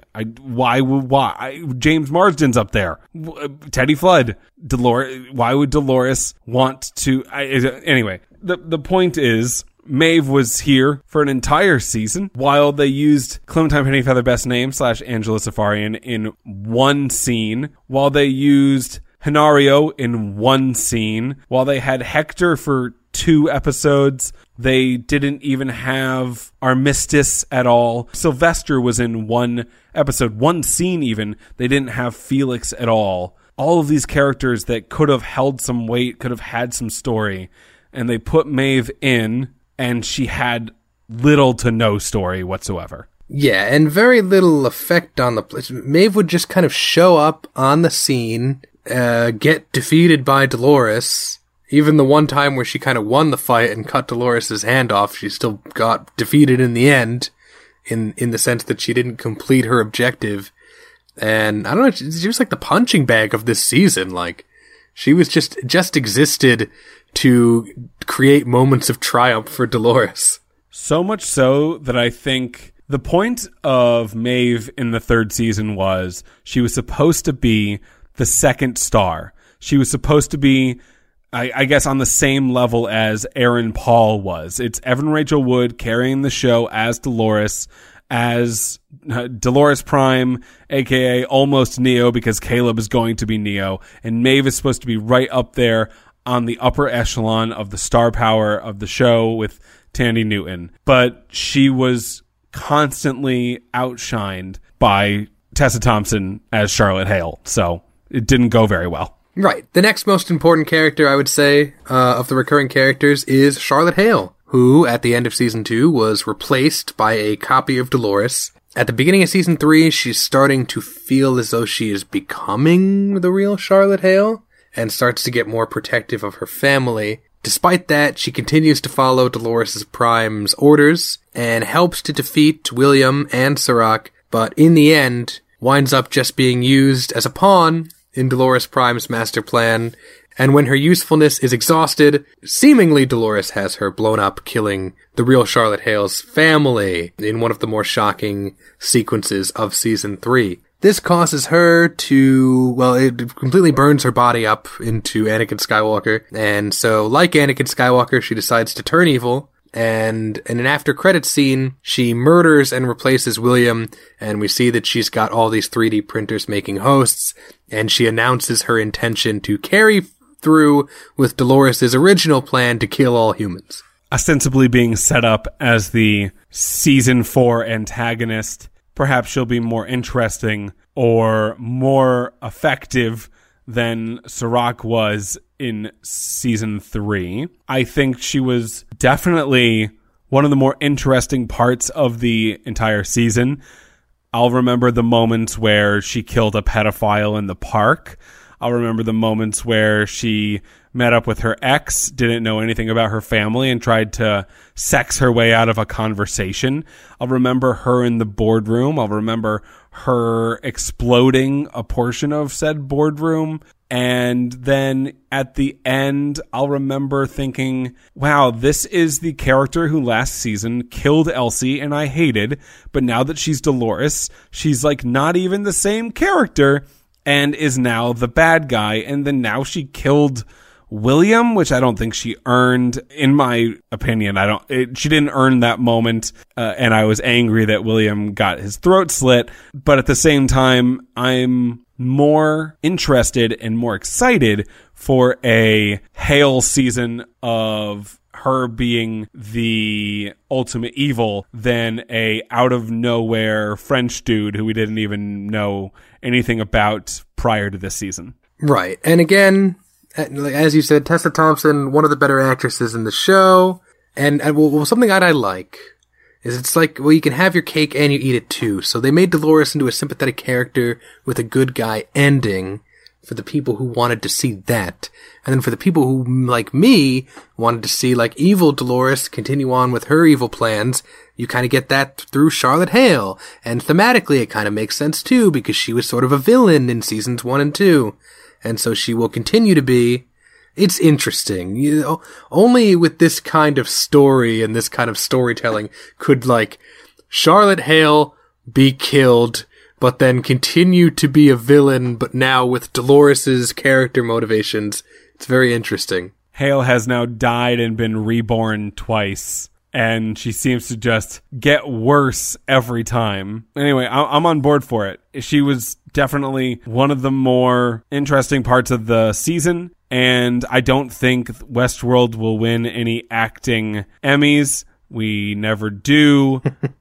Why? James Marsden's up there. Teddy Flood. Why would Dolores want to... Anyway, the point is, Maeve was here for an entire season, while they used Clementine Pennyfeather Best Name / Angela Safarian in one scene, while they used Henario in one scene, while they had Hector for 2 episodes. They didn't even have Armistice at all. Sylvester was in 1 episode, 1 scene even. They didn't have Felix at all. All of these characters that could have held some weight, could have had some story, and they put Maeve in, and she had little to no story whatsoever.
Yeah, and very little effect on the... Maeve would just kind of show up on the scene, get defeated by Dolores. Even the one time where she kind of won the fight and cut Dolores' hand off, she still got defeated in the end, in the sense that she didn't complete her objective. And I don't know, she was like the punching bag of this season. Like, she was just existed to create moments of triumph for Dolores.
So much so that I think the point of Maeve in the 3rd season was she was supposed to be the second star. She was supposed to be, I guess, on the same level as Aaron Paul was. It's Evan Rachel Wood carrying the show as Dolores Prime, aka almost Neo, because Caleb is going to be Neo, and Maeve is supposed to be right up there on the upper echelon of the star power of the show with Tandy Newton. But she was constantly outshined by Tessa Thompson as Charlotte Hale, so it didn't go very well.
Right. The next most important character, I would say, of the recurring characters is Charlotte Hale, who, at the end of season 2, was replaced by a copy of Dolores. At the beginning of season 3, she's starting to feel as though she is becoming the real Charlotte Hale, and starts to get more protective of her family. Despite that, she continues to follow Dolores Prime's orders, and helps to defeat William and Serac, but in the end, winds up just being used as a pawn in Dolores Prime's master plan, and when her usefulness is exhausted, seemingly Dolores has her blown up, killing the real Charlotte Hale's family in one of the more shocking sequences of season 3. This causes her to, well, it completely burns her body up into Anakin Skywalker, and so, like Anakin Skywalker, she decides to turn evil, And in an after credits scene, she murders and replaces William, and we see that she's got all these 3D printers making hosts, and she announces her intention to carry through with Dolores' original plan to kill all humans.
Ostensibly being set up as the season 4 antagonist. Perhaps she'll be more interesting or more effective than Serac was in season 3. I think she was definitely one of the more interesting parts of the entire season. I'll remember the moments where she killed a pedophile in the park. I'll remember the moments where she met up with her ex, didn't know anything about her family, and tried to sex her way out of a conversation. I'll remember her in the boardroom. I'll remember her exploding a portion of said boardroom. And then at the end, I'll remember thinking, wow, this is the character who last season killed Elsie and I hated. But now that she's Dolores, she's like not even the same character and is now the bad guy. And then now she killed William, which I don't think she earned, in my opinion. She didn't earn that moment, and I was angry that William got his throat slit. But at the same time, I'm more interested and more excited for a Hale season of her being the ultimate evil than a out of nowhere French dude who we didn't even know anything about prior to this season.
Right. And again, as you said, Tessa Thompson, one of the better actresses in the show. And something that I like is it's like, well, you can have your cake and you eat it too. So they made Dolores into a sympathetic character with a good guy ending for the people who wanted to see that. And then for the people who, like me, wanted to see like evil Dolores continue on with her evil plans, you kind of get that through Charlotte Hale. And thematically it kind of makes sense too, because she was sort of a villain in seasons 1 and 2. And so she will continue to be. It's interesting. You know, only with this kind of story and this kind of storytelling could, like, Charlotte Hale be killed, but then continue to be a villain, but now with Dolores's character motivations. It's very interesting.
Hale has now died and been reborn twice, and she seems to just get worse every time. Anyway, I'm on board for it. She was definitely one of the more interesting parts of the season, and I don't think Westworld will win any acting Emmys. We never do.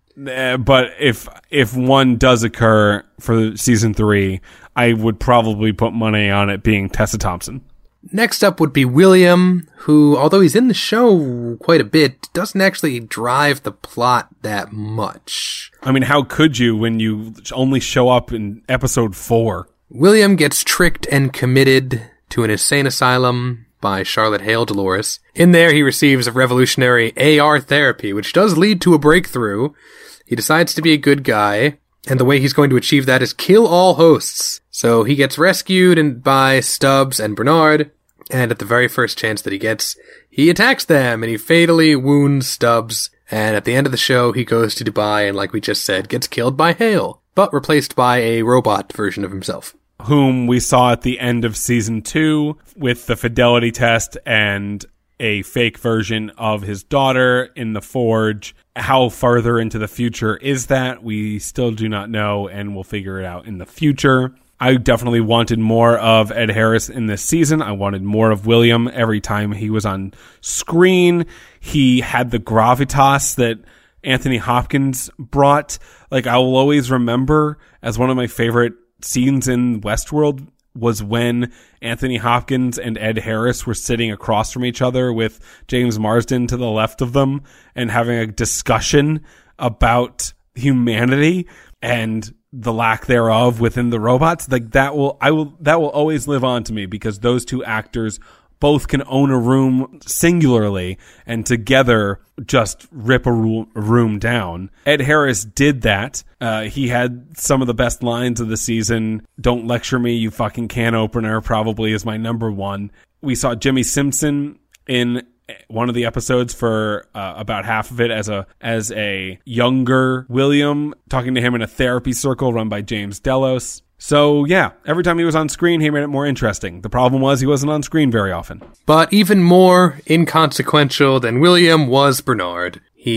But if one does occur for season 3, I would probably put money on it being Tessa Thompson.
Next up would be William, who, although he's in the show quite a bit, doesn't actually drive the plot that much.
I mean, how could you when you only show up in episode 4?
William gets tricked and committed to an insane asylum by Charlotte Hale Dolores. In there, he receives a revolutionary AR therapy, which does lead to a breakthrough. He decides to be a good guy, and the way he's going to achieve that is kill all hosts. So he gets rescued by Stubbs and Bernard, and at the very first chance that he gets, he attacks them, and he fatally wounds Stubbs. And at the end of the show, he goes to Dubai and, like we just said, gets killed by Hale, but replaced by a robot version of himself.
Whom we saw at the end of season 2 with the fidelity test and a fake version of his daughter in the Forge. How farther into the future is that? We still do not know, and we'll figure it out in the future. I definitely wanted more of Ed Harris in this season. I wanted more of William every time he was on screen. He had the gravitas that Anthony Hopkins brought. Like, I will always remember as one of my favorite scenes in Westworld was when Anthony Hopkins and Ed Harris were sitting across from each other with James Marsden to the left of them and having a discussion about humanity and the lack thereof within the robots. Like, that will always live on to me, because those two actors both can own a room singularly and together just rip a room down. Ed Harris did that. He had some of the best lines of the season. Don't lecture me, you fucking can opener probably is my number one. We saw Jimmy Simpson in one of the episodes for about half of it as a younger William, talking to him in a therapy circle run by James Delos. So, yeah, every time he was on screen, he made it more interesting. The problem was he wasn't on screen very often.
But even more inconsequential than William was Bernard.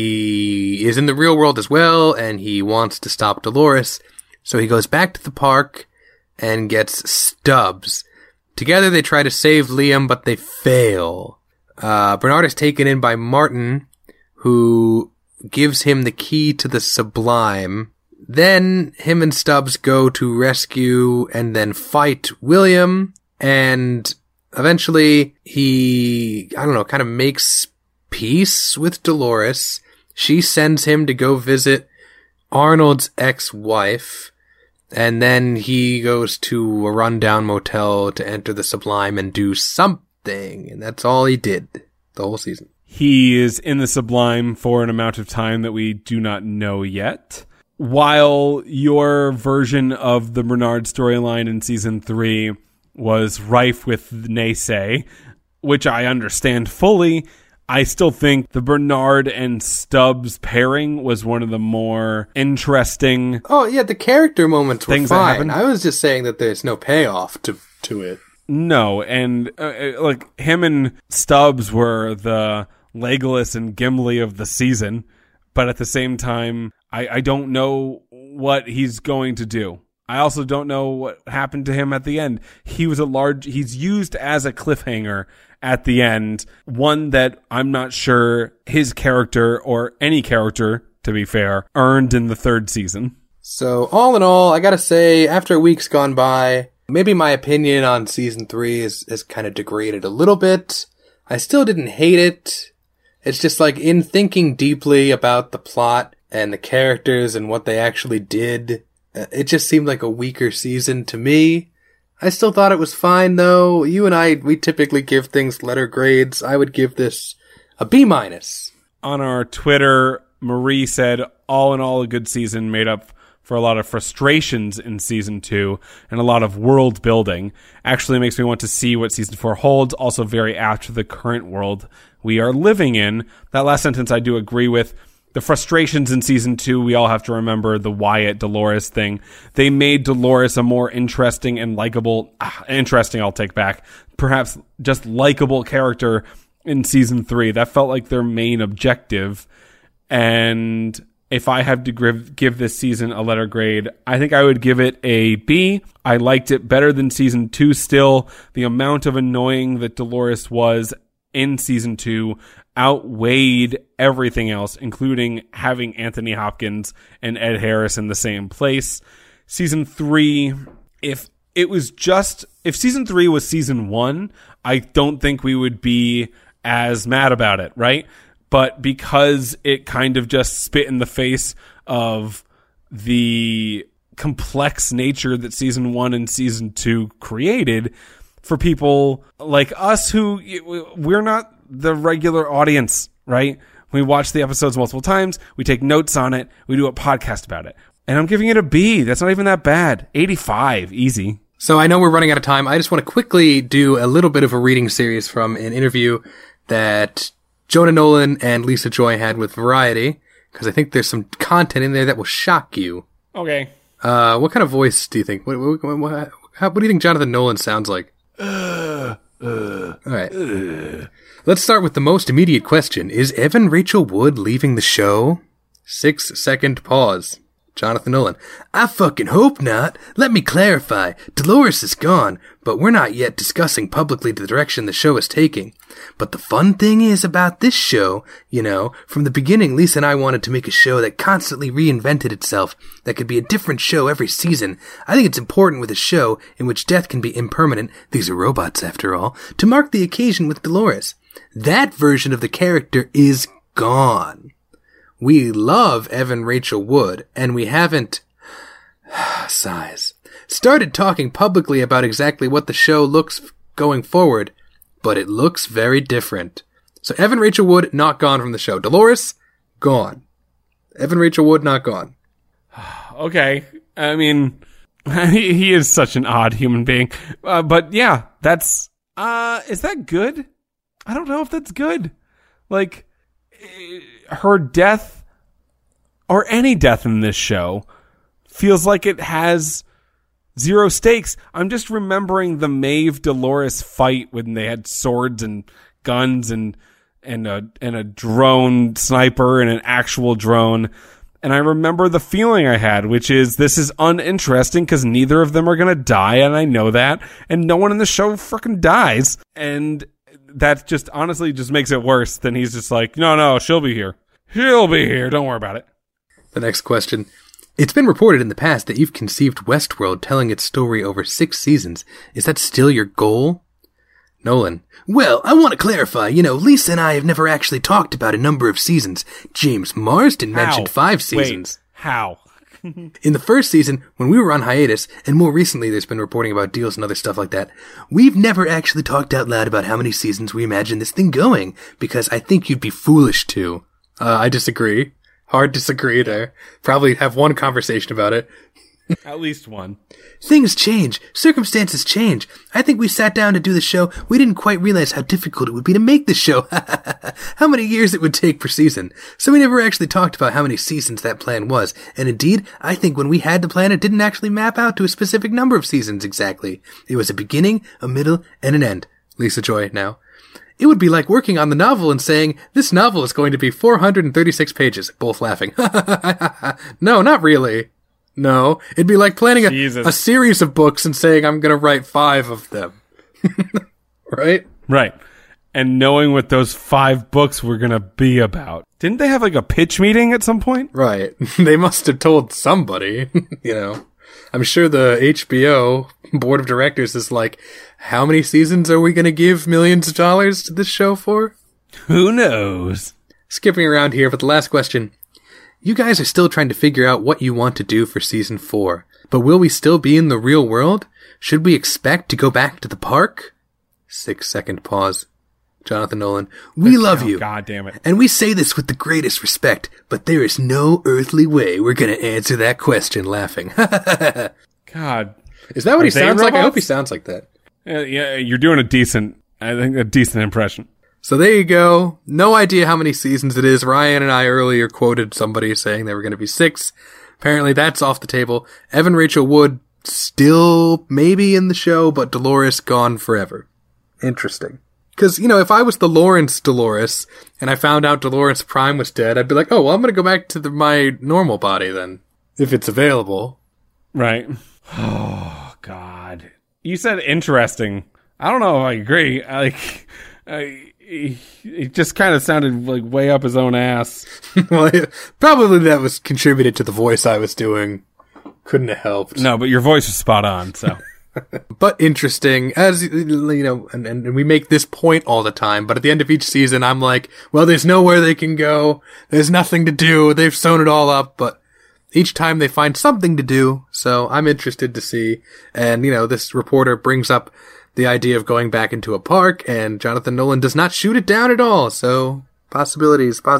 He is in the real world as well, and he wants to stop Dolores. So he goes back to the park and gets Stubbs. Together they try to save Liam, but they fail. Bernard is taken in by Martin, who gives him the key to the Sublime. Then him and Stubbs go to rescue and then fight William, and eventually he, kind of makes peace with Dolores. She sends him to go visit Arnold's ex-wife, and then he goes to a rundown motel to enter the Sublime and do something, and that's all he did the whole season.
He is in the Sublime for an amount of time that we do not know yet. While your version of the Bernard storyline in season 3 was rife with naysay, which I understand fully, I still think the Bernard and Stubbs pairing was one of the more interesting.
Oh yeah, the character moments were
things
fine. I was just saying that there's no payoff to it.
No, and like him and Stubbs were the Legolas and Gimli of the season, but at the same time, I don't know what he's going to do. I also don't know what happened to him at the end. He's used as a cliffhanger at the end, one that I'm not sure his character or any character, to be fair, earned in the 3rd season.
So all in all, I gotta say, after a week's gone by, maybe my opinion on season 3 is kind of degraded a little bit. I still didn't hate it. It's just like in thinking deeply about the plot and the characters and what they actually did, it just seemed like a weaker season to me. I still thought it was fine though. You and I, we typically give things letter grades. I would give this a B-.
On our Twitter, Marie said, all in all, a good season made up for a lot of frustrations in season 2 and a lot of world building. Actually makes me want to see what season 4 holds. Also very apt to the current world we are living in. That last sentence I do agree with. The frustrations in season 2, we all have to remember the Wyatt Dolores thing. They made Dolores a more interesting and likable, interesting I'll take back, perhaps just likable character in season 3. That felt like their main objective. And if I had to give this season a letter grade, I think I would give it a B. I liked it better than season 2 still. The amount of annoying that Dolores was in season 2 outweighed everything else, including having Anthony Hopkins and Ed Harris in the same place. Season 3, if season 3 was season 1, I don't think we would be as mad about it, right? But because it kind of just spit in the face of the complex nature that season 1 and season 2 created, for people like us who we're not the regular audience, right? We watch the episodes multiple times. We take notes on it. We do a podcast about it. And I'm giving it a B. That's not even that bad. 85. Easy.
So I know we're running out of time. I just want to quickly do a little bit of a reading series from an interview that Jonah Nolan and Lisa Joy had with Variety, because I think there's some content in there that will shock you.
Okay.
What kind of voice do you think? What do you think Jonathan Nolan sounds like? All right. Let's start with the most immediate question. Is Evan Rachel Wood leaving the show? 6-second pause. Jonathan Nolan. I fucking hope not. Let me clarify. Dolores is gone, but we're not yet discussing publicly the direction the show is taking. But the fun thing is about this show, from the beginning, Lisa and I wanted to make a show that constantly reinvented itself, that could be a different show every season. I think it's important with a show in which death can be impermanent, these are robots after all, to mark the occasion with Dolores. That version of the character is gone. We love Evan Rachel Wood, and we haven't, sighs, started talking publicly about exactly what the show looks going forward, but it looks very different. So Evan Rachel Wood, not gone from the show. Dolores, gone. Evan Rachel Wood, not gone.
Okay. I mean, he is such an odd human being. But yeah, that's, is that good? I don't know if that's good. Like, her death, or any death in this show, feels like it has zero stakes. I'm just remembering the Maeve Dolores fight when they had swords and guns and a drone sniper and an actual drone. And I remember the feeling I had, which is this is uninteresting because neither of them are going to die, and I know that. And no one in the show freaking dies. And that just honestly just makes it worse. Then he's just like, no, she'll be here. She'll be here. Don't worry about it.
The next question. It's been reported in the past that you've conceived Westworld telling its story over 6 seasons. Is that still your goal? Nolan. Well, I want to clarify, Lisa and I have never actually talked about a number of seasons. James Marsden mentioned 5 seasons.
Wait, how?
In the first season, when we were on hiatus, and more recently there's been reporting about deals and other stuff like that, we've never actually talked out loud about how many seasons we imagine this thing going, because I think you'd be foolish to. I disagree. Hard disagree there. Probably have one conversation about it.
At least one.
Things change. Circumstances change. I think we sat down to do the show. We didn't quite realize how difficult it would be to make the show. How many years it would take per season. So we never actually talked about how many seasons that plan was. And indeed, I think when we had the plan, it didn't actually map out to a specific number of seasons exactly. It was a beginning, a middle, and an end. Lisa Joy now. It would be like working on the novel and saying, this novel is going to be 436 pages. Both laughing. No, not really. No, it'd be like planning a series of books and saying, I'm going to write 5 of them. Right?
Right. And knowing what those 5 books were going to be about. Didn't they have like a pitch meeting at some point?
Right. They must have told somebody, I'm sure the HBO board of directors is like, how many seasons are we going to give millions of dollars to this show for?
Who knows?
Skipping around here for the last question. You guys are still trying to figure out what you want to do for season 4, but will we still be in the real world? Should we expect to go back to the park? 6-second pause. Jonathan Nolan, we love you.
God damn it.
And we say this with the greatest respect, but there is no earthly way we're going to answer that question laughing.
God.
Is that what he sounds like? I hope he sounds like that.
Yeah, you're doing a decent impression.
So there you go. No idea how many seasons it is. Ryan and I earlier quoted somebody saying there were going to be 6. Apparently that's off the table. Evan Rachel Wood still maybe in the show, but Dolores gone forever. Interesting. Because, if I was the Lawrence Dolores and I found out Dolores Prime was dead, I'd be like, oh, well, I'm going to go back to my normal body then, if it's available.
Right. Oh, God. You said interesting. I don't know if I agree. It just kind of sounded like way up his own ass.
Well, probably that was contributed to the voice I was doing. Couldn't have helped.
No, but your voice was spot on, so.
But interesting, as and we make this point all the time, but at the end of each season, I'm like, well, there's nowhere they can go. There's nothing to do. They've sewn it all up, but each time they find something to do, so I'm interested to see. And, this reporter brings up the idea of going back into a park, and Jonathan Nolan does not shoot it down at all, so possibilities.
I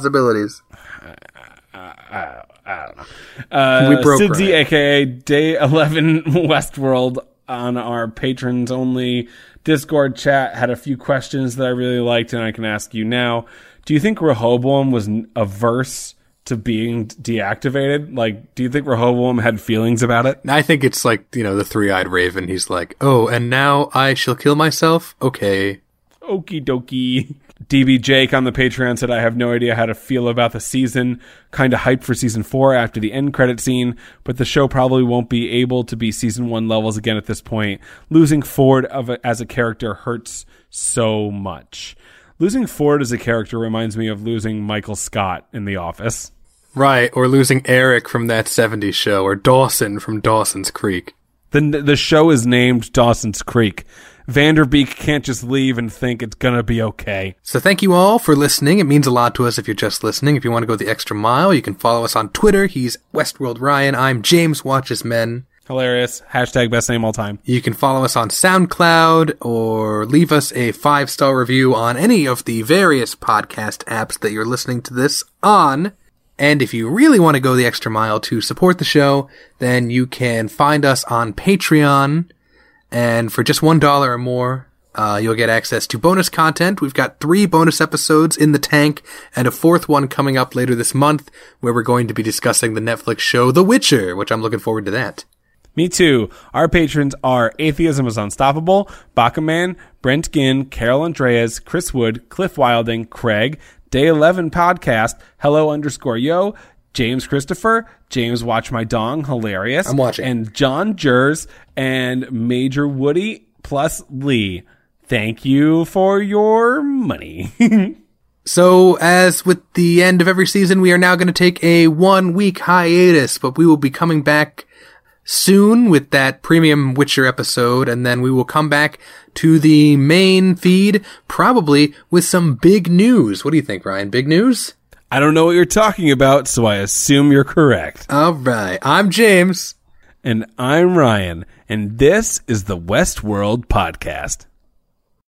don't know.
We broke
Sidzy,
Ryan.
a.k.a. Day 11 Westworld, on our patrons-only Discord chat, had a few questions that I really liked, and I can ask you now. Do you think Rehoboam was averse to being deactivated? Like, do you think Rehoboam had feelings about it?
I think it's like, the three-eyed raven. He's like, oh, and now I shall kill myself? Okay.
Okie dokie. DB Jake on the Patreon said, I have no idea how to feel about the season. Kind of hyped for season 4 after the end credit scene, but the show probably won't be able to be season 1 levels again at this point. Losing Ford as a character hurts so much. Losing Ford as a character reminds me of losing Michael Scott in The Office.
Right, or losing Eric from That 70s Show, or Dawson from Dawson's Creek.
The show is named Dawson's Creek. Vanderbeek can't just leave and think it's gonna be okay.
So thank you all for listening. It means a lot to us if you're just listening. If you want to go the extra mile, you can follow us on Twitter. He's Westworld Ryan. I'm James Watches Men.
Hilarious. Hashtag best name all time.
You can follow us on SoundCloud or leave us a 5-star review on any of the various podcast apps that you're listening to this on. And if you really want to go the extra mile to support the show, then you can find us on Patreon. And for just $1 or more, you'll get access to bonus content. We've got 3 bonus episodes in the tank and a 4th one coming up later this month where we're going to be discussing the Netflix show The Witcher, which I'm looking forward to that.
Me too. Our patrons are Atheism is Unstoppable, Bakaman, Brent Ginn, Carol Andreas, Chris Wood, Cliff Wilding, Craig, Day 11 Podcast, Hello_Yo, James Christopher, James Watch My Dong, hilarious.
I'm watching.
And John Jers and Major Woody plus Lee. Thank you for your money.
So, as with the end of every season, we are now going to take a 1-week hiatus, but we will be coming back soon with that premium Witcher episode, and then we will come back to the main feed, probably with some big news. What do you think, Ryan? Big news?
I don't know what you're talking about, so I assume you're correct.
All right. I'm James.
And I'm Ryan, and this is the Westworld Podcast.